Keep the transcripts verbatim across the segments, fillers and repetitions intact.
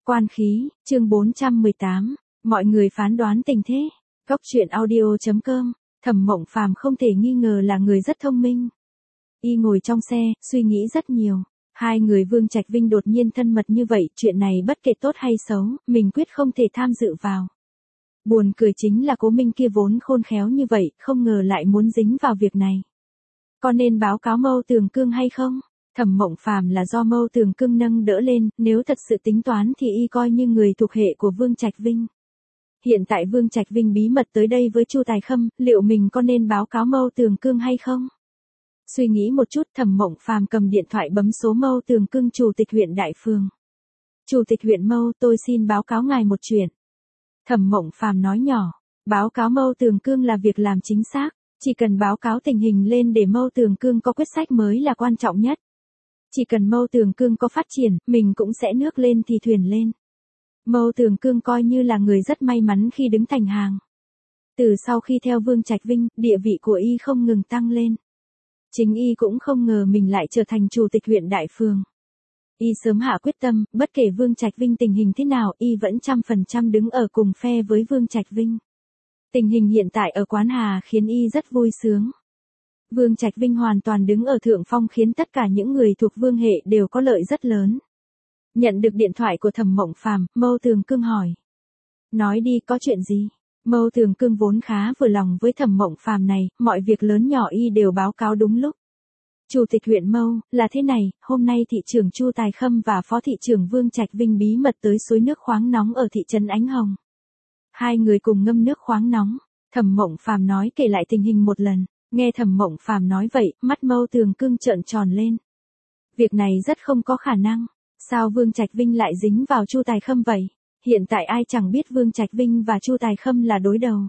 Quan khí, chương bốn trăm mười tám, mọi người phán đoán tình thế. Góc truyện audio chấm com, Thẩm Mộng Phàm không thể nghi ngờ là người rất thông minh. Y ngồi trong xe, suy nghĩ rất nhiều. Hai người Vương Trạch Vinh đột nhiên thân mật như vậy, chuyện này bất kể tốt hay xấu, mình quyết không thể tham dự vào. Buồn cười chính là Cố Minh kia vốn khôn khéo như vậy, không ngờ lại muốn dính vào việc này. Có nên báo cáo Mâu Tường Cương hay không? Thẩm Mộng Phàm là do Mâu Tường Cương nâng đỡ lên, nếu thật sự tính toán thì y coi như người thuộc hệ của Vương Trạch Vinh. Hiện tại Vương Trạch Vinh bí mật tới đây với Chu Tài Khâm, liệu mình có nên báo cáo Mâu Tường Cương hay không? Suy nghĩ một chút, Thẩm Mộng Phàm cầm điện thoại bấm số Mâu Tường Cương, chủ tịch huyện Đại Phường. Chủ tịch huyện Mâu, tôi xin báo cáo ngài một chuyện. Thẩm Mộng Phàm nói nhỏ, báo cáo Mâu Tường Cương là việc làm chính xác, chỉ cần báo cáo tình hình lên để Mâu Tường Cương có quyết sách mới là quan trọng nhất. Chỉ cần Mâu Tường Cương có phát triển, mình cũng sẽ nước lên thì thuyền lên. Mâu Tường Cương coi như là người rất may mắn khi đứng thành hàng. Từ sau khi theo Vương Trạch Vinh, địa vị của y không ngừng tăng lên. Chính y cũng không ngờ mình lại trở thành chủ tịch huyện Đại Phường. Y sớm hạ quyết tâm, bất kể Vương Trạch Vinh tình hình thế nào, y vẫn trăm phần trăm đứng ở cùng phe với Vương Trạch Vinh. Tình hình hiện tại ở Quán Hà khiến y rất vui sướng. Vương Trạch Vinh hoàn toàn đứng ở thượng phong khiến tất cả những người thuộc Vương hệ đều có lợi rất lớn. Nhận được điện thoại của Thẩm Mộng Phàm, Mâu Tường Cương hỏi. Nói đi, có chuyện gì? Mâu Tường Cương vốn khá vừa lòng với Thẩm Mộng Phàm này, mọi việc lớn nhỏ y đều báo cáo đúng lúc. Chủ tịch huyện Mâu, là thế này, hôm nay thị trưởng Chu Tài Khâm và phó thị trưởng Vương Trạch Vinh bí mật tới suối nước khoáng nóng ở thị trấn Ánh Hồng. Hai người cùng ngâm nước khoáng nóng, Thẩm Mộng Phàm nói kể lại tình hình một lần. Nghe Thẩm Mộng Phàm nói vậy, mắt Mâu Tường Cương trợn tròn lên. Việc này rất không có khả năng. Sao Vương Trạch Vinh lại dính vào Chu Tài Khâm vậy? Hiện tại ai chẳng biết Vương Trạch Vinh và Chu Tài Khâm là đối đầu.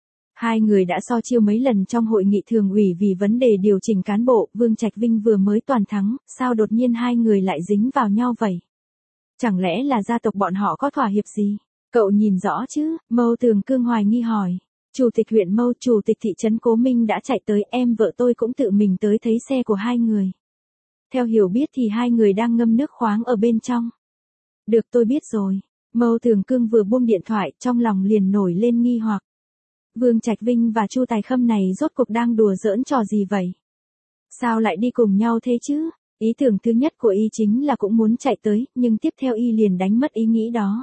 Hai người đã so chiêu mấy lần trong hội nghị thường ủy vì vấn đề điều chỉnh cán bộ, Vương Trạch Vinh vừa mới toàn thắng, sao đột nhiên hai người lại dính vào nhau vậy? Chẳng lẽ là gia tộc bọn họ có thỏa hiệp gì? Cậu nhìn rõ chứ? Mâu Tường Cương hoài nghi hỏi. Chủ tịch huyện Mâu, chủ tịch thị trấn Cố Minh đã chạy tới, em vợ tôi cũng tự mình tới thấy xe của hai người. Theo hiểu biết thì hai người đang ngâm nước khoáng ở bên trong. Được, tôi biết rồi. Mâu Tường Cương vừa buông điện thoại, trong lòng liền nổi lên nghi hoặc. Vương Trạch Vinh và Chu Tài Khâm này rốt cuộc đang đùa giỡn trò gì vậy? Sao lại đi cùng nhau thế chứ? Ý tưởng thứ nhất của y chính là cũng muốn chạy tới, nhưng tiếp theo y liền đánh mất ý nghĩ đó.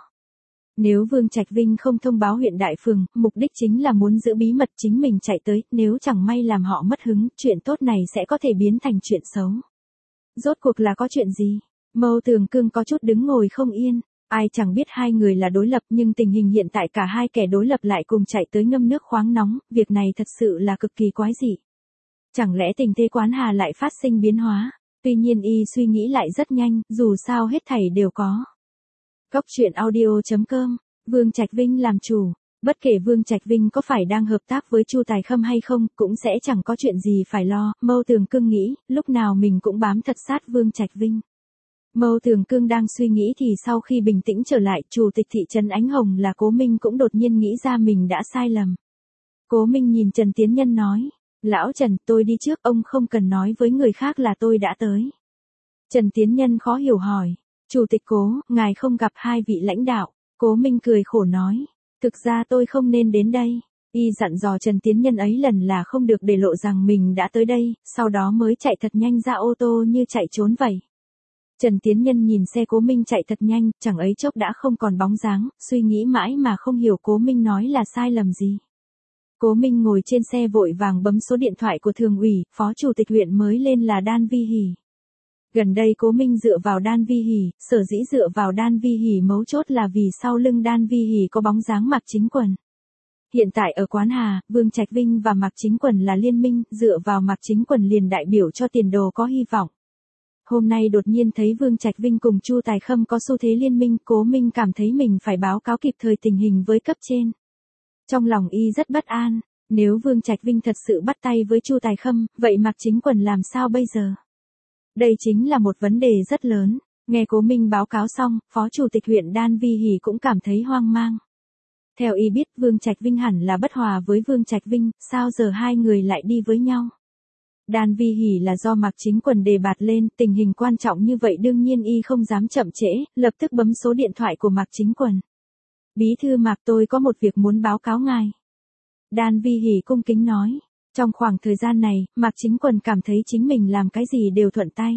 Nếu Vương Trạch Vinh không thông báo huyện Đại Phường, mục đích chính là muốn giữ bí mật chính mình chạy tới, nếu chẳng may làm họ mất hứng, chuyện tốt này sẽ có thể biến thành chuyện xấu. Rốt cuộc là có chuyện gì? Mâu Tường Cương có chút đứng ngồi không yên, ai chẳng biết hai người là đối lập nhưng tình hình hiện tại cả hai kẻ đối lập lại cùng chạy tới ngâm nước khoáng nóng, việc này thật sự là cực kỳ quái dị. Chẳng lẽ tình thế Quán Hà lại phát sinh biến hóa? Tuy nhiên y suy nghĩ lại rất nhanh, dù sao hết thảy đều có. Góc truyện audio chấm com, Vương Trạch Vinh làm chủ, bất kể Vương Trạch Vinh có phải đang hợp tác với Chu Tài Khâm hay không, cũng sẽ chẳng có chuyện gì phải lo. Mâu Tường Cương nghĩ, lúc nào mình cũng bám thật sát Vương Trạch Vinh. Mâu Tường Cương đang suy nghĩ thì sau khi bình tĩnh trở lại, chủ tịch thị trấn Ánh Hồng là Cố Minh cũng đột nhiên nghĩ ra mình đã sai lầm. Cố Minh nhìn Trần Tiến Nhân nói, lão Trần, tôi đi trước, ông không cần nói với người khác là tôi đã tới. Trần Tiến Nhân khó hiểu hỏi. Chủ tịch Cố, ngài không gặp hai vị lãnh đạo. Cố Minh cười khổ nói. Thực ra tôi không nên đến đây. Y dặn dò Trần Tiến Nhân ấy lần là không được để lộ rằng mình đã tới đây, sau đó mới chạy thật nhanh ra ô tô như chạy trốn vậy. Trần Tiến Nhân nhìn xe Cố Minh chạy thật nhanh, chẳng ấy chốc đã không còn bóng dáng, suy nghĩ mãi mà không hiểu Cố Minh nói là sai lầm gì. Cố Minh ngồi trên xe vội vàng bấm số điện thoại của thường ủy, phó chủ tịch huyện mới lên là Đan Vi Hỷ. Gần đây Cố Minh dựa vào Đan Vi Hỷ, sở dĩ dựa vào Đan Vi Hỷ mấu chốt là vì sau lưng Đan Vi Hỷ có bóng dáng Mạc Chính Quần. Hiện tại ở Quán Hà, Vương Trạch Vinh và Mạc Chính Quần là liên minh, dựa vào Mạc Chính Quần liền đại biểu cho tiền đồ có hy vọng. Hôm nay đột nhiên thấy Vương Trạch Vinh cùng Chu Tài Khâm có xu thế liên minh, Cố Minh cảm thấy mình phải báo cáo kịp thời tình hình với cấp trên. Trong lòng y rất bất an, nếu Vương Trạch Vinh thật sự bắt tay với Chu Tài Khâm, vậy Mạc Chính Quần làm sao bây giờ? Đây chính là một vấn đề rất lớn. Nghe Cố Minh báo cáo xong, phó chủ tịch huyện Đan Vi Hỷ cũng cảm thấy hoang mang. Theo y biết Vương Trạch Vinh hẳn là bất hòa với Vương Trạch Vinh, sao giờ hai người lại đi với nhau? Đan Vi Hỉ là do Mạc Chính Quần đề bạt lên, tình hình quan trọng như vậy đương nhiên y không dám chậm trễ, lập tức bấm số điện thoại của Mạc Chính Quần. Bí thư Mạc, tôi có một việc muốn báo cáo ngài. Đan Vi Hỉ cung kính nói. Trong khoảng thời gian này, Mạc Chính Quần cảm thấy chính mình làm cái gì đều thuận tay.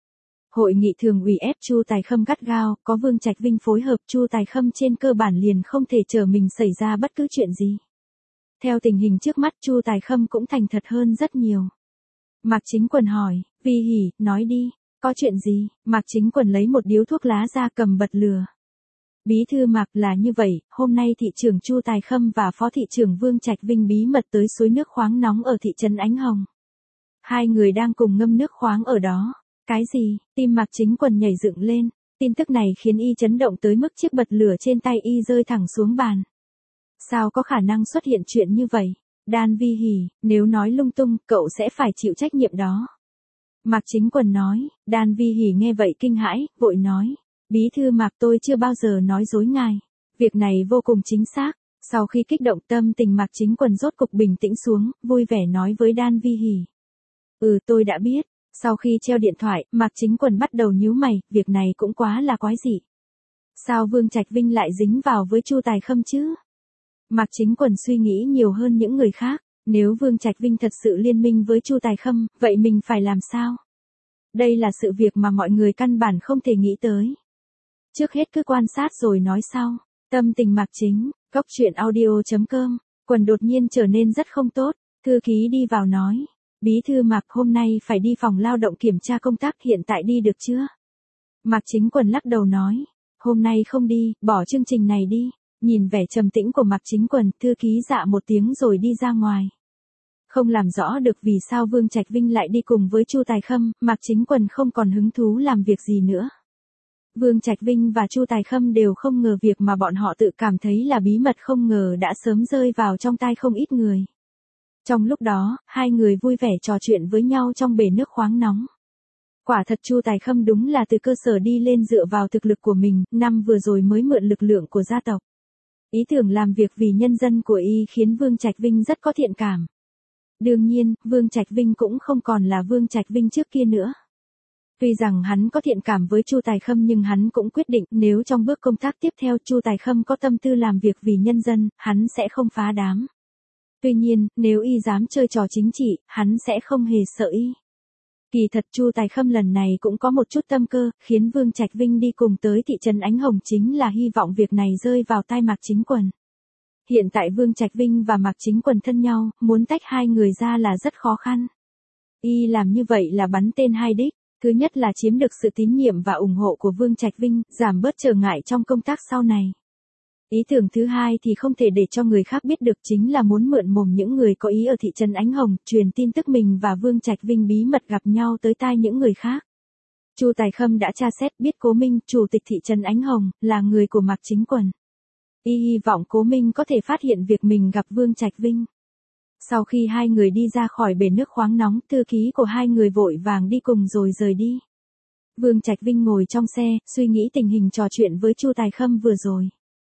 Hội nghị thường ủy ép Chu Tài Khâm gắt gao, có Vương Trạch Vinh phối hợp, Chu Tài Khâm trên cơ bản liền không thể chờ mình xảy ra bất cứ chuyện gì. Theo tình hình trước mắt, Chu Tài Khâm cũng thành thật hơn rất nhiều. Mạc Chính Quần hỏi, Vi Hỉ, nói đi, có chuyện gì? Mạc Chính Quần lấy một điếu thuốc lá ra cầm bật lửa. Bí thư Mạc, là như vậy, hôm nay thị trưởng Chu Tài Khâm và phó thị trưởng Vương Trạch Vinh bí mật tới suối nước khoáng nóng ở thị trấn Ánh Hồng. Hai người đang cùng ngâm nước khoáng ở đó. Cái gì? Tim Mạc Chính Quần nhảy dựng lên, tin tức này khiến y chấn động tới mức chiếc bật lửa trên tay y rơi thẳng xuống bàn. Sao có khả năng xuất hiện chuyện như vậy? Đan Vi Hỉ, nếu nói lung tung, cậu sẽ phải chịu trách nhiệm đó. Mạc Chính Quần nói. Đan Vi Hỉ nghe vậy kinh hãi, vội nói. Bí thư Mạc, tôi chưa bao giờ nói dối ngài. Việc này vô cùng chính xác. Sau khi kích động, tâm tình Mạc Chính Quần rốt cục bình tĩnh xuống, vui vẻ nói với Đan Vi Hỉ. Ừ, tôi đã biết. Sau khi treo điện thoại, Mạc Chính Quần bắt đầu nhíu mày, việc này cũng quá là quái dị. Sao Vương Trạch Vinh lại dính vào với Chu Tài Khâm chứ? Mạc Chính Quần suy nghĩ nhiều hơn những người khác, nếu Vương Trạch Vinh thật sự liên minh với Chu Tài Khâm, vậy mình phải làm sao? Đây là sự việc mà mọi người căn bản không thể nghĩ tới. Trước hết cứ quan sát rồi nói sau. Tâm tình Mạc Chính, góc truyện audio chấm com, Quần đột nhiên trở nên rất không tốt, thư ký đi vào nói. Bí thư Mạc, hôm nay phải đi phòng lao động kiểm tra công tác, hiện tại đi được chưa? Mạc Chính Quần lắc đầu nói. Hôm nay không đi, bỏ chương trình này đi. Nhìn vẻ trầm tĩnh của Mạc Chính Quần, thư ký dạ một tiếng rồi đi ra ngoài. Không làm rõ được vì sao Vương Trạch Vinh lại đi cùng với Chu Tài Khâm, Mạc Chính Quần không còn hứng thú làm việc gì nữa. Vương Trạch Vinh và Chu Tài Khâm đều không ngờ việc mà bọn họ tự cảm thấy là bí mật không ngờ đã sớm rơi vào trong tai không ít người. Trong lúc đó, hai người vui vẻ trò chuyện với nhau trong bể nước khoáng nóng. Quả thật Chu Tài Khâm đúng là từ cơ sở đi lên dựa vào thực lực của mình, năm vừa rồi mới mượn lực lượng của gia tộc. Ý tưởng làm việc vì nhân dân của y khiến Vương Trạch Vinh rất có thiện cảm. Đương nhiên, Vương Trạch Vinh cũng không còn là Vương Trạch Vinh trước kia nữa. Tuy rằng hắn có thiện cảm với Chu Tài Khâm nhưng hắn cũng quyết định nếu trong bước công tác tiếp theo Chu Tài Khâm có tâm tư làm việc vì nhân dân, hắn sẽ không phá đám. Tuy nhiên, nếu y dám chơi trò chính trị, hắn sẽ không hề sợ y. Kỳ thật Chu Tài Khâm lần này cũng có một chút tâm cơ, khiến Vương Trạch Vinh đi cùng tới thị trấn Ánh Hồng chính là hy vọng việc này rơi vào tai Mạc Chính Quần. Hiện tại Vương Trạch Vinh và Mạc Chính Quần thân nhau, muốn tách hai người ra là rất khó khăn. Y làm như vậy là bắn tên hai đích, thứ nhất là chiếm được sự tín nhiệm và ủng hộ của Vương Trạch Vinh, giảm bớt trở ngại trong công tác sau này. Ý tưởng thứ hai thì không thể để cho người khác biết được, chính là muốn mượn mồm những người có ý ở thị trấn Ánh Hồng, truyền tin tức mình và Vương Trạch Vinh bí mật gặp nhau tới tai những người khác. Chu Tài Khâm đã tra xét biết Cố Minh, chủ tịch thị trấn Ánh Hồng, là người của Mạc Chính Quần. Y hy vọng Cố Minh có thể phát hiện việc mình gặp Vương Trạch Vinh. Sau khi hai người đi ra khỏi bể nước khoáng nóng, thư ký của hai người vội vàng đi cùng rồi rời đi. Vương Trạch Vinh ngồi trong xe, suy nghĩ tình hình trò chuyện với Chu Tài Khâm vừa rồi.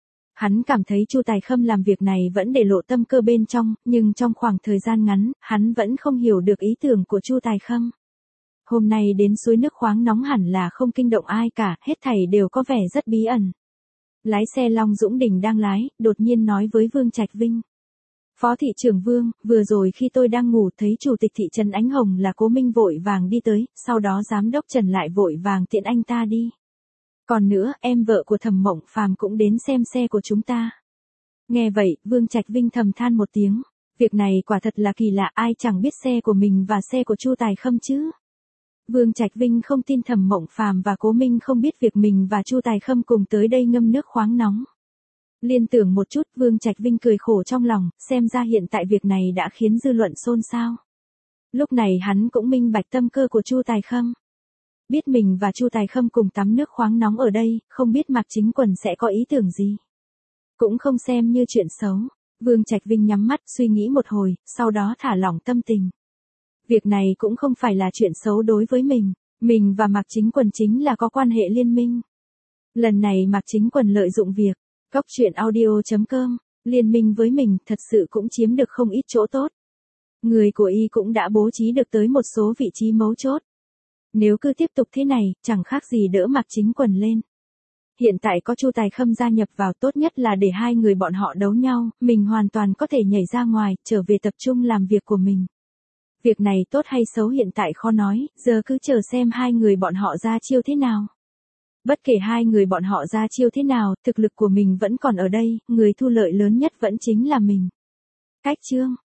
Hắn cảm thấy Chu Tài Khâm làm việc này vẫn để lộ tâm cơ bên trong, nhưng trong khoảng thời gian ngắn, hắn vẫn không hiểu được ý tưởng của Chu Tài Khâm. Hôm nay đến suối nước khoáng nóng hẳn là không kinh động ai cả, hết thảy đều có vẻ rất bí ẩn. Lái xe Long Dũng Đình đang lái, đột nhiên nói với Vương Trạch Vinh. Phó thị trưởng Vương, vừa rồi khi tôi đang ngủ thấy chủ tịch thị trấn Ánh Hồng là Cố Minh vội vàng đi tới, sau đó giám đốc Trần lại vội vàng tiện anh ta đi. Còn nữa, em vợ của Thẩm Mộng Phàm cũng đến xem xe của chúng ta. Nghe vậy, Vương Trạch Vinh thầm than một tiếng. Việc này quả thật là kỳ lạ, ai chẳng biết xe của mình và xe của Chu Tài Khâm chứ. Vương Trạch Vinh không tin Thẩm Mộng Phàm và Cố Minh không biết việc mình và Chu Tài Khâm cùng tới đây ngâm nước khoáng nóng. Liên tưởng một chút, Vương Trạch Vinh cười khổ trong lòng, xem ra hiện tại việc này đã khiến dư luận xôn xao. Lúc này hắn cũng minh bạch tâm cơ của Chu Tài Khâm. Biết mình và Chu Tài Khâm cùng tắm nước khoáng nóng ở đây, không biết Mạc Chính Quần sẽ có ý tưởng gì. Cũng không xem như chuyện xấu. Vương Trạch Vinh nhắm mắt suy nghĩ một hồi, sau đó thả lỏng tâm tình. Việc này cũng không phải là chuyện xấu đối với mình. Mình và Mạc Chính Quần chính là có quan hệ liên minh. Lần này Mạc Chính Quần lợi dụng việc góc truyện audio chấm com liên minh với mình, thật sự cũng chiếm được không ít chỗ tốt. Người của y cũng đã bố trí được tới một số vị trí mấu chốt. Nếu cứ tiếp tục thế này, chẳng khác gì đỡ mặc chính quần lên. Hiện tại có Chu Tài Khâm gia nhập vào, tốt nhất là để hai người bọn họ đấu nhau, mình hoàn toàn có thể nhảy ra ngoài, trở về tập trung làm việc của mình. Việc này tốt hay xấu hiện tại khó nói, giờ cứ chờ xem hai người bọn họ ra chiêu thế nào. Bất kể hai người bọn họ ra chiêu thế nào, thực lực của mình vẫn còn ở đây, người thu lợi lớn nhất vẫn chính là mình. Cách chương